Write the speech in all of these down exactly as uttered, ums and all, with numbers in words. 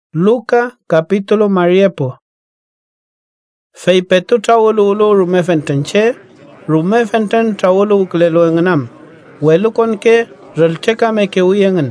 Luca capítulo mariepo. Fei petu trawulu ulu rumefenten che, rumefenten trawulu uklelo engenam. Welu konke relcheka me ke uyengen.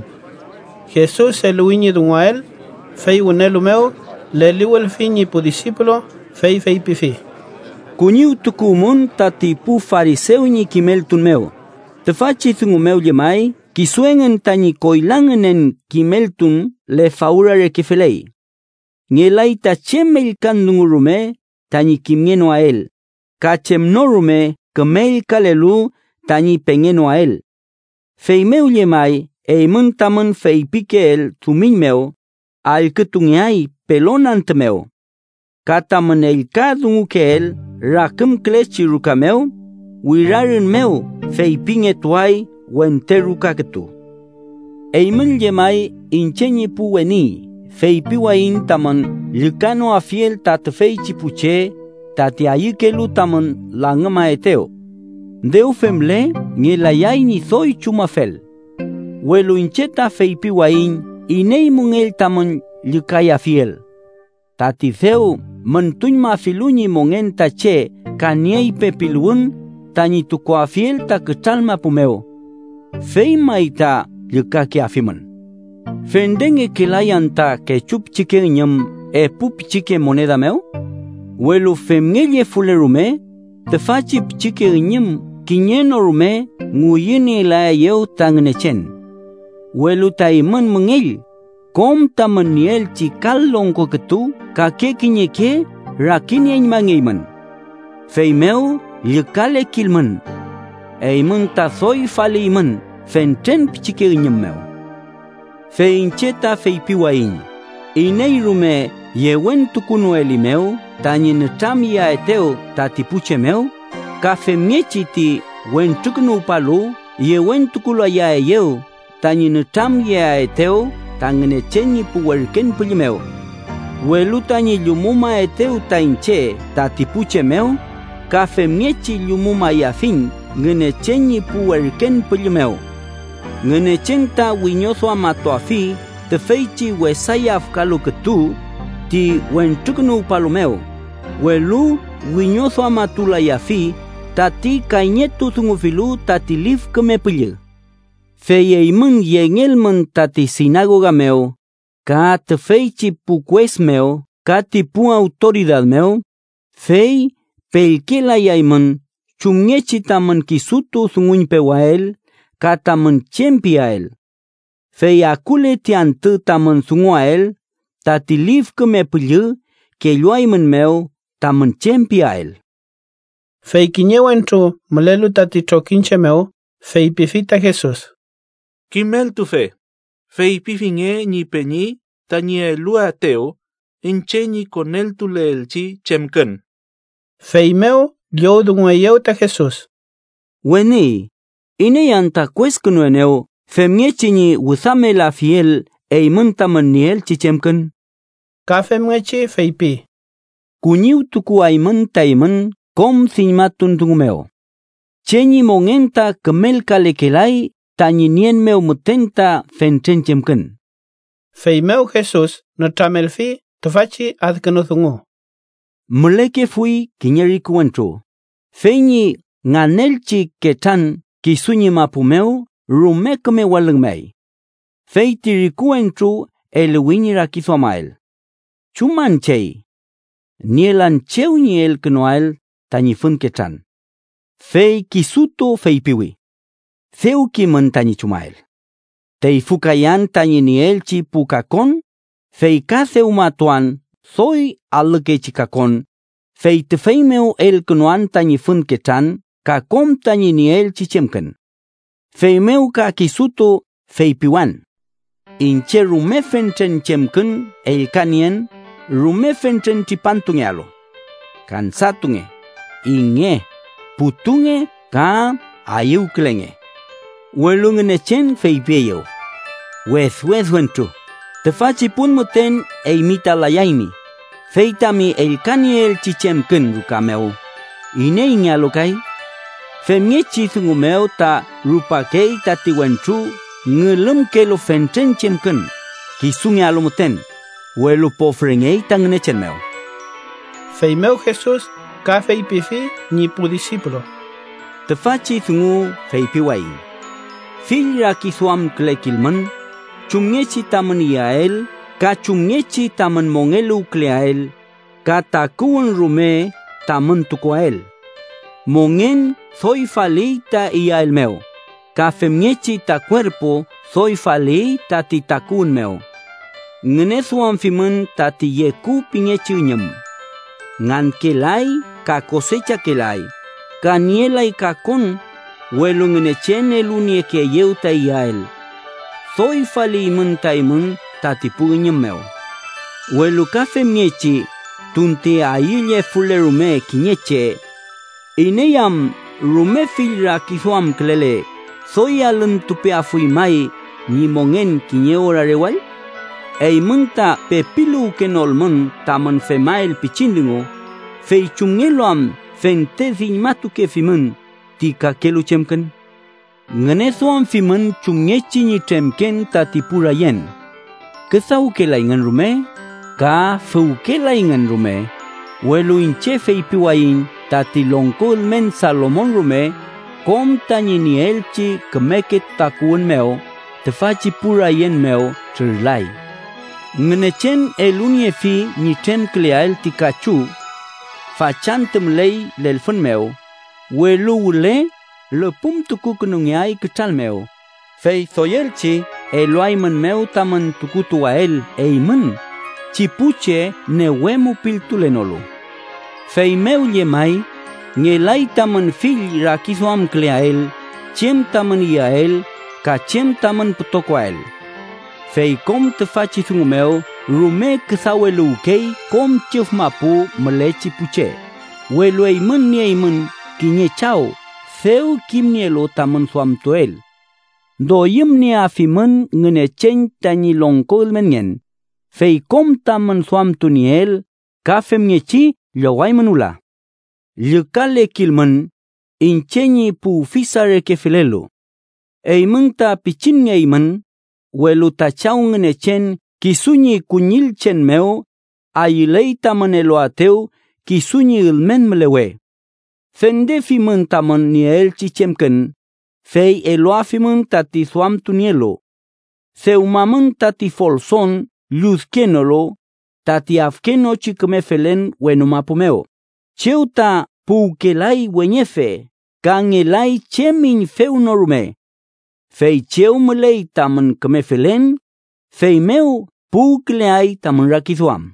Jesús eluiñi dungael, fei unelumeo, leliwel fiñi pu discípulo, fei fei pifi. Kuniu tukumun tati pu fariseu ni kimeltun meu. Te faci thungu meu yemai, kisuengen tani koilangen en kimeltun le faurare kifelei. Ngelai ta chemel kandungurume tani kimyeno a él. Kachem norume kemel kalelu tani pengeno a él. Fei meu yemai, e muntamun fei pike el tumin meu, al ketungiai pelonant meu. Kataman el kadungu ke el, rakem klechi ruka meu, wirarin meu fei pinge tuai wenteru kaketu. Eimen yemai inchenyi pu weni, fei piwain taman likano a fiel tat fei chipuche, tati ayikelu taman langama eteo. Deu femle nye layai ni thoi chumafel. Welu incheta fei piwain, inei mungel taman likaya fiel. Tati theu mentunyma filunyi mongen tache kaniei pepiluun, tani tukua fiel ta ketalma pumeo. Fei maita likaki afiman. Fendenge kelayan ta ke chup chike nyam e pup chike moneda meu? Welu femngeye fulerume, te faci chike nyam kinyeno rume nguyini la yeu tangnechen. Welu ta iman mengel, kom ta meniel chikal longko ketu, ka ke kinyeke rakini en mangeiman. Fei meu likale kilman. Eiman ta thoi fali iman, fenten chike nyam meu. Fei incheta fei piwain. Inei rume yewen tukunu elimeu, tani netamia eteo tatipuche meu, ka femniechiti wen tukunu palu, yewen tukula ya eyeu, tani netamia eteo, tangene chenyi puwerken pulimeu. Welu tani lumuma eteu tainche tatipuche meu, ka femniechi lumuma yafin, ngene chenyi puwerken pulimeu. Ngene chenta winyoso amatoafi, te feichi wesayaf kaluketu, ti wentuknu palumeo. Welu winyoso amatula yafi, tati kainetu thungufilu tati lif kemepilye. Feye imun yengelman tati sinagoga meo, ka te feichi pukwes meo, ka ti pu autoridad meo, fei pelkela yaiman, chumnyechi taman kisutu thunguinpewael, ka taman chempi a él. Fei acule tiantă taman thungu a él, tati liv que me piliu, que luaiman meu, taman chempi a él. Fei kiñewentu mlelu tati chokinche meu, fei pifita Jesús. Kimel tu fe, fei pifinge ni peñi, tanie lua teo, inche ni conel tu leelchi chemken. Fei meu, yo dungueyeu ta Jesús. Weni, ine yanta cuescunueneo, femniechi ni wuzame la fiel, e imuntaman niel chichemken. Ka femniechi fei pi. Kuniu tuku aiman taiman, kom sinmatun tungumeo. Chenyi mongenta kemel kalekelai, tani nien meu mutenta fentenchemken. Fei meu Jesús, no tamelfi, tofachi adkenuzungu. Muleke fui kinyerikuentro. Feini nganelchi ketan, kisunyi mapumeu, rumekme walengmei. Fei tirikuentru eluini rakithwamael. Chumanchei. Nielan cheu niel kenoael tani funketan. Fei kisuto fei piwi. Theu kiman tani chumael. Tei fukayan tani nielchi pukakon, fei katheu matuan, thoi alke chikakon, fei tefeimeu el kenoan tani funketan, ka kom tani niel chichemken. Fei meu ka kisuto fei piwan. Inche rumefenten chemken el kanien, rumefenten tipantungealo. Kansatunge, inge, putunge ka ayuklenge. Welungene chen fei pieyo. Weth weth wentu. Te faci pun muten e imita la yaimi. Feitami el kaniel chichemken rukameu. Ine ingalukai. Femniechi thungumeo ta rupakei tati wentru ngelum kelo fenten chemken. Kisungi alumuten. Welu pofrengei tangnecen meu. Fei meu Jesus ka fei pifi ni pu discípulo. Te faci thungu fei piwain. Fil raki suam klekilman, chumngechi taman Iael, ka chumngechi taman mongelu kleael, ka takuan rume taman tukoael. Mongen soy falei ta Iael meu, ka femngechi ta cuerpo soy falei ta ti takun meu. Ngene suam fiman ta ti yeku pingechi nyam. Ngan kelai ka cosecha kelai, ka nielai ka kon, welu ngene chen elunie ke yeu ta Iael. Soy fali mun taimun tati punyam meu. Welu ka femngechi tunte aile fule rume kinyeche. Ineyam rume filra kisuam klele. Soy alun tupe afui mai ni mongen kinye ora rewal. Ei munta pepilu kenolmun taman femael pichindingo. Fei chungeloam fente zinymatu ke fimun tika kelu chemken. Ngene soam fimun chungechi ni chemken tati pura yen. Kesau kelai ngan rume, ka feu kelai ngan rume. Welu inche fei piwain tati longkol men Salomon rume, kom tani ni elchi kemeket takuan meo, te faci pura yen meo terlai. Ngenechen elunie fi ni tem kleael tikachu, fachantem lei lelfon meo, welu ule le pum tuku kunungiai kechal meo. Fei soyelchi eloaiman meu taman tukutuael eiman, chipuche ne wemu piltulenolo. Fei meu yemai, ngelai taman fil rakisuam kleael, chem taman Iael, ka chem taman putokoael. Fei kom te faci thungu meu, rume kesawelu kei kom chuf mapu melechi puche. Welu eiman ni eiman, kinye chao, feu kim nielo taman suam toel. Doyim ni afiman ngene chen tani longkol mengen. Fei kom taman suam tuniel, ka femngechi lawai manula. Lyukale kilman, inchenyi pu fisare kefilelo. Eiman ta pichin eiman, welu ta chau ngene chen, kisunyi kunyil chen meo, ayilei taman eloateu, kisunyi ilmen melewe. Fende fiman taman ni elchi chemken, fei eloafiman tati suam tunielo. Seumaman tati folson, luzkenolo, tati afkeno chikmefelen wenumapumeo. Cheuta pukelai wenyefe, kangelai chemin feunorume. Fei cheu melei taman kmefelen, fei meu pukleai taman rakisuam.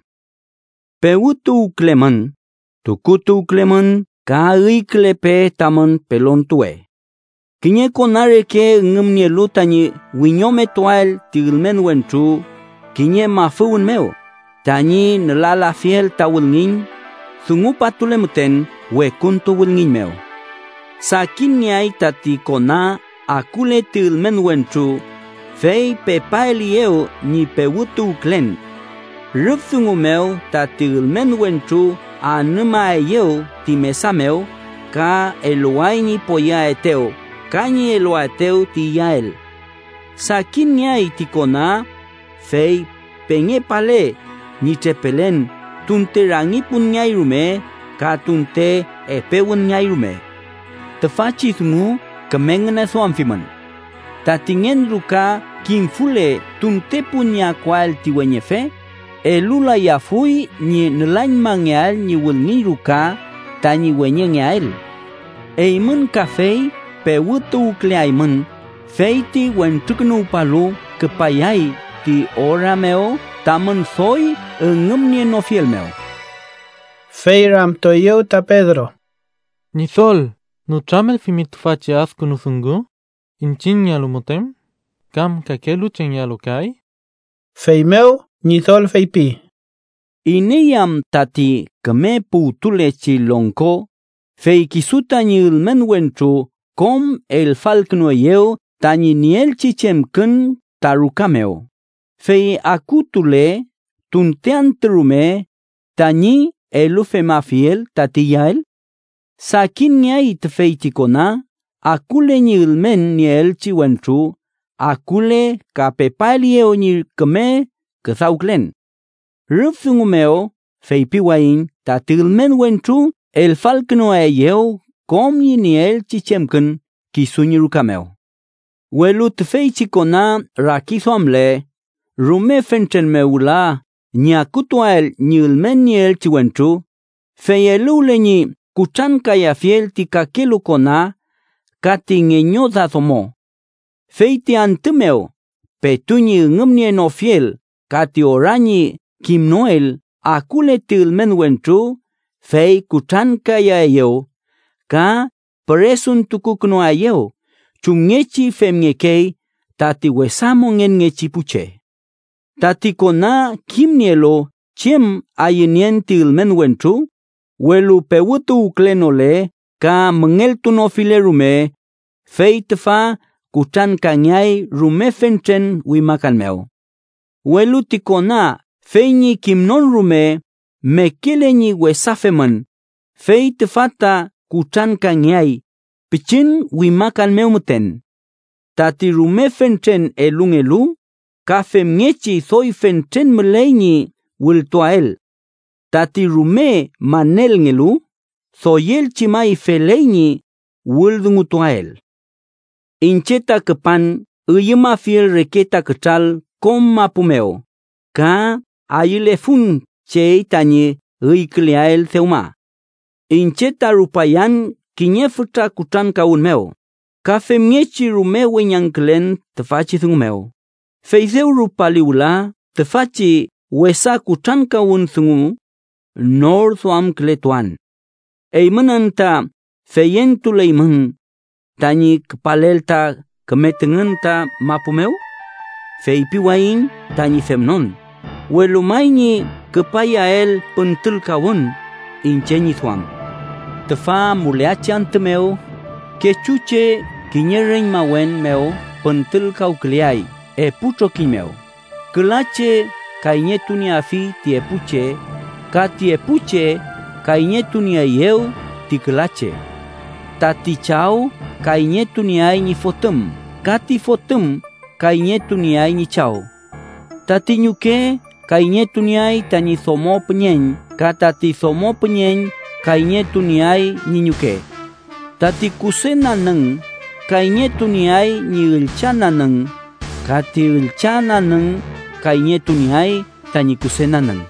Peutu kleman, tukutu kleman, ka iklepe taman pelontue. Kinye konare ke ngumnie lutani winyome toal tigilmen wentru, kinye mafuun meo, tani nalala fiel tawulngin, sungu patulemuten we kuntu wulngin meo. Sakin niay tati kona akule tigilmen wentru, fei pepaelieo ni pewutu klen. Rupsungu meo tatigilmen wentru anumaeyeo timesa meo, ka eloaini poya eteo, Kani eloateu ti Iael. Sakin niay tikona, fei penge pale, ni tepelen, tunte rangi pun nyai rume, ka tunte epewen nyai rume. Tefaci sungu, kemengena suamfiman. Tatingen ruka, kinfule, tunte punya kwal tiwenyefe, elula yafui, ni nelain mangyal, ni wilngi ruka, tani wenye nyael. Eimen kafei, pewutu kleaiman, feiti wentuknu palu kepayai ti ora meo, taman soy ngumnie no fiel meo. Feiram toyeu ta Pedro. Ni sol, nu tramel fimit faci ascunu sungu, inchin yalumotem, cam kakelu chen yalukai. Fei meu, ni sol fei pi. Ineyam tati keme putulechi lonko, fei kisuta ni ilmen wentru, kom el falcnoyeo tani niel chichemken tarukameo. Fei akutule tuntean trume tani elufema fiel tatiyael. Sakin niay tfeitikona akule ni ilmen niel chiwentru akule kapepalieo ni keme kasauklen. rupthungu meo, fei piwain, ta tilmen wentru, el falcno e yeo, komni ni el chichemken, kisuni rukameo. Welu tfei chikona rakithomle, rume fenten meula, nyakutuael nyulmen ni el chiwentru, fei elule ni kuchanka ya fiel tikakelu kona, kati ngenyo dathomo. Fei ti antumeo, petunyi ngumnie no fiel, kati orani kim noel, akule tilmen wentru, fei kuchanka ya eo, ka presun tukukno ayeo, chungechi femngekei, tati wesamo ngengechi puche. Tati kona kimnielo, chiem ayinien tilmen wentru, welu pewutu uklenole, ka mengeltu no file rume, fei tefa kuchan kanyai rume fenchen wimakan meo. Welu tikona fei ni kimnon rume, mekile ni wesafeman, fei tefata kuchan kanyai, pichin wimakan meo muten. Tati rume fenchen elung elu, ka femngechi thoi fenchen meleini wiltuael. Tati rume manel ngelu, thoyel chimai feleini wildungutuael. Incheta kepan, uyema fiel reketa kechal kom mapumeo, ka ayilefun che tanye uykleael theuma. Incheta rupayan kinyefuta kutan kaun meo, ka femngechi rume wenyanklen tefachi thungmeo. Feizeu rupaliula tefachi wesa kutan kaun thungu, nor thuam kletuan. Eimenanta feyentu leimen, tani kpalelta kemetengenta mapumeu, feipiwain tani femnon, welumaini kepayael pentul kawun, incheni thuam. Tefa muleachan temeo, kechuche kinyeren mawen meo, pentul kau kliai, e pucho kimeo. Kelache kainetuni afi tie puche, ka tie puche kainetuni ayeu ti kelache. Tati chao kainetuni ai ni fotem, kati fotem kainetuni ai ni chao. Tati nyuke kainetuni ai tani thomo penyen, ka tati thomo penyen kainetuni ai ni nyuke. Tati kusena neng kainetuni ai ni ilchana neng, kati ilchana neng kainetuni ai tani kusena neng.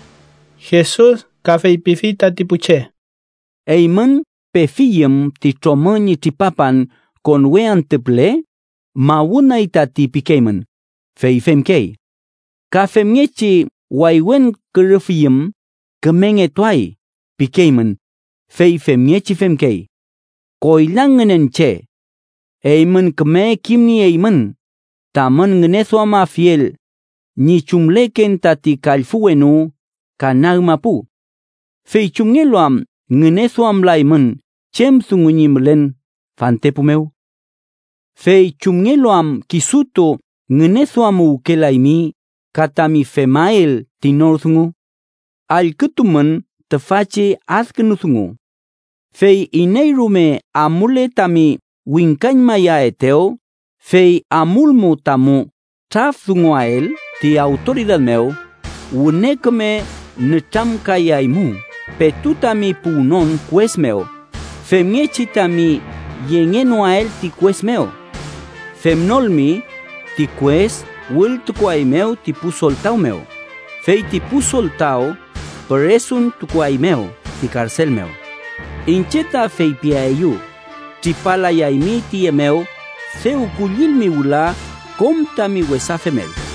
Jesús kafe pifi tati puche. Eimen pefiem ti tromani ti papan con wean teple, mauna itati pikemen, fei femkei. Ka femngechi waiwen kerefiem, kemenge tuai, pikemen, fei femngechi femkei. Koilangenen che, eimen keme kimni eimen, tamen ngenethwama fiel, ni chumleken tati kalfuenu, kanag mapu. Fei chumngeluam ngenethwam laimen, chem thungunyimlen, fantepumeu. Fei chumngeluam kisuto ngenethwam ukelaimi, katami femael tinorthungu. Al ketumen tefache azkenuthungu. Fei ineirume amule tami winkanymaya eteo, fei amulmu tamu trafthunguael ti autoridad meu, unekme netamkayaimu, petutami punon kuesmeo, femngechitami yengenuael ti kuesmeo, femnolmi ti kues wiltukuaimeo ti pusoltaumeo, fei ti pusoltao, peresun tukuaimeo ti carcelmeo. Incheta fei piaeyu, ti palayaimi ti emeo, seu kullilmi ula, komtami wesafemel.